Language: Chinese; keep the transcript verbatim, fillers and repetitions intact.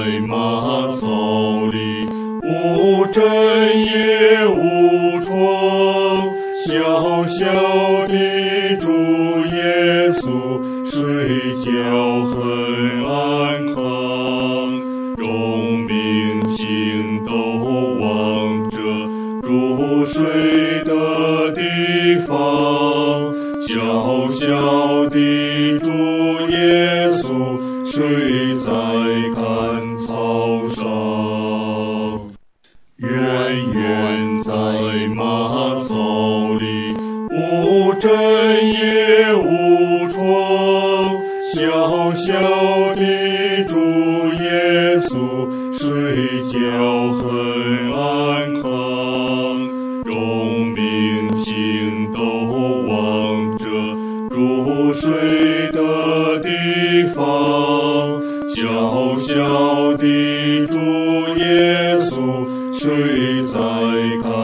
马槽里，无针也无疮，小小的主耶稣睡觉很安康，众明星都望着入睡的地方，小小的主耶稣睡在干草上，远远在马槽里，无针也无疮，小小的主耶稣睡觉很安康，众明星都望着入睡的地方，小小的主耶稣睡在